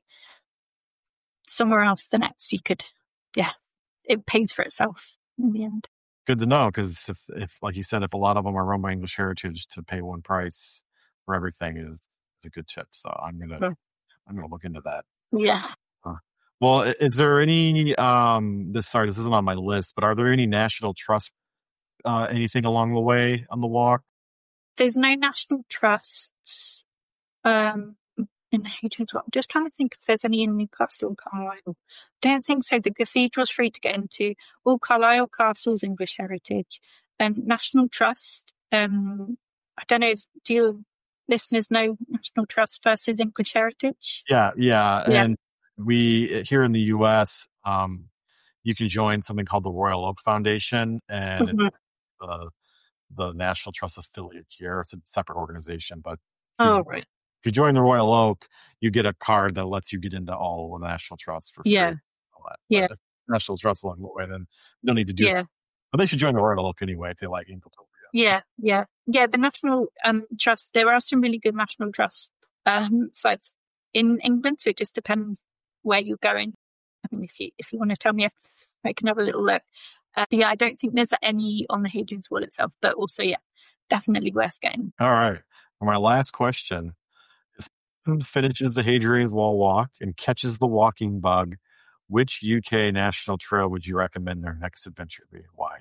B: somewhere else the next, you could, yeah, it pays for itself in the end.
A: Good to know, because if, if, like you said, if a lot of them are run by English Heritage, to pay one price for everything is, is a good tip. So I'm gonna yeah. I'm gonna look into that.
B: Yeah.
A: Huh. Well, is there any? Um, this sorry, this isn't on my list, but are there any National Trust uh, anything along the way on the walk?
B: There's no national trusts um, in Hadrian's Wall. I'm just trying to think if there's any in Newcastle and Carlisle. I don't think so. The cathedral's free to get into. All Carlisle Castle's English Heritage. Um, National Trust. Um, I don't know if do your listeners know National Trust versus English Heritage?
A: Yeah, yeah,
B: yeah.
A: And we here in the U S, um, you can join something called the Royal Oak Foundation, and
B: Mm-hmm.
A: it's the the National Trust affiliate here. It's a separate organization, but
B: oh
A: you,
B: right.
A: If you join the Royal Oak, you get a card that lets you get into all the National Trusts for
B: yeah.
A: free. All that.
B: Yeah.
A: But if National Trust along the way, then you don't need to do
B: yeah.
A: that. But they should join the Royal Oak anyway if they like Ingletopia.
B: Yeah, yeah. Yeah, the National um, Trust, there are some really good National Trust um, sites in England, so it just depends where you're going. I mean, if you if you want to tell me, I can have a little look. Uh, but yeah, I don't think there's any on the Hadrian's Wall itself, but also, yeah, definitely worth getting.
A: All right. For my last question is, who finishes the Hadrian's Wall walk and catches the walking bug, which U K national trail would you recommend their next adventure be? Why?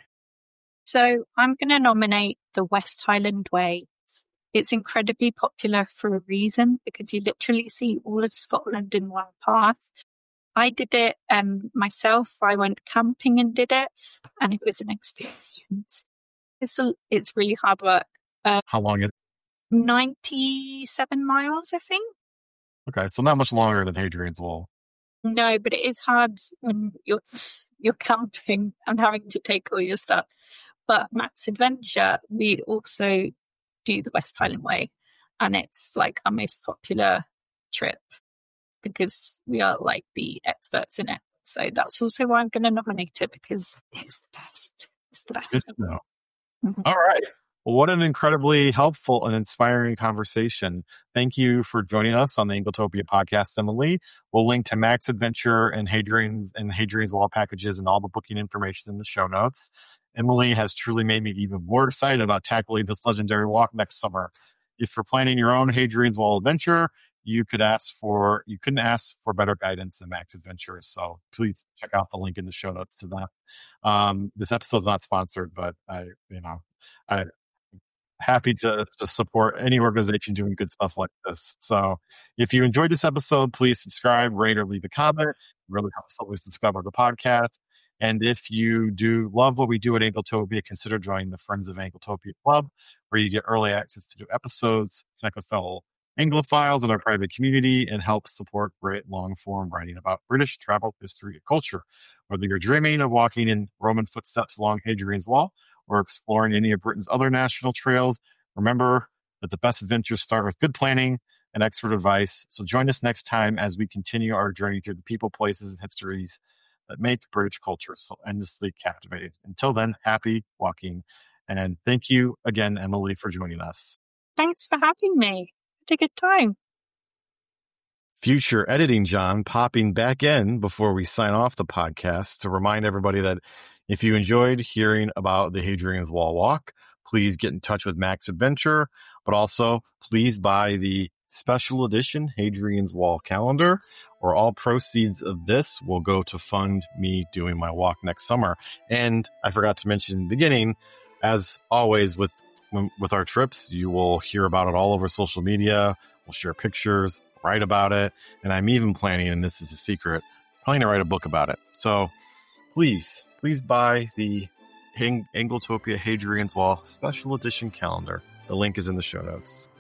B: So I'm going to nominate the West Highland Way. It's incredibly popular for a reason, because you literally see all of Scotland in one path. I did it um, myself. I went camping and did it, and it was an experience. It's a, it's really hard work. Uh,
A: How long is it?
B: ninety-seven miles, I think.
A: Okay, so not much longer than Hadrian's Wall.
B: No, but it is hard when you're you're camping and having to take all your stuff. But Mac's Adventure, we also do the West Highland Way, and it's like our most popular trip because we are like the experts in it. So that's also why I'm going to nominate it, because it's the best. It's the best.
A: Good to know.
B: Mm-hmm.
A: All right. Well, what an incredibly helpful and inspiring conversation. Thank you for joining us on the Angletopia podcast, Emily. We'll link to Mac's Adventure and Hadrian's and Hadrian's Wall packages and all the booking information in the show notes. Emily has truly made me even more excited about tackling this legendary walk next summer. If you're planning your own Hadrian's Wall adventure, you could ask for you couldn't ask for better guidance than Mac's Adventure. So please check out the link in the show notes to that. Um, this episode's not sponsored, but I, you know, I happy to, to support any organization doing good stuff like this. So if you enjoyed this episode, please subscribe, rate, or leave a comment. It really helps others discover the podcast. And if you do love what we do at Angletopia, consider joining the Friends of Angletopia Club, where you get early access to new episodes, connect with fellow Anglophiles in our private community, and help support great long-form writing about British travel, history, and culture. Whether you're dreaming of walking in Roman footsteps along Hadrian's Wall or exploring any of Britain's other national trails, remember that the best adventures start with good planning and expert advice. So join us next time as we continue our journey through the people, places, and histories that make British culture so endlessly captivating. Until then, happy walking. And thank you again, Emily, for joining us.
B: Thanks for having me. Had a good time.
A: Future editing John popping back in before we sign off the podcast to remind everybody that if you enjoyed hearing about the Hadrian's Wall walk, please get in touch with Mac's Adventure, but also please buy the special edition Hadrian's Wall calendar, or all proceeds of this will go to fund me doing my walk next summer. And I forgot to mention in the beginning, as always with with our trips, you will hear about it all over social media. We'll share pictures, write about it, and I'm even planning, and this is a secret, planning to write a book about it. So please, please buy the Angletopia Hadrian's Wall special edition calendar. The link is in the show notes.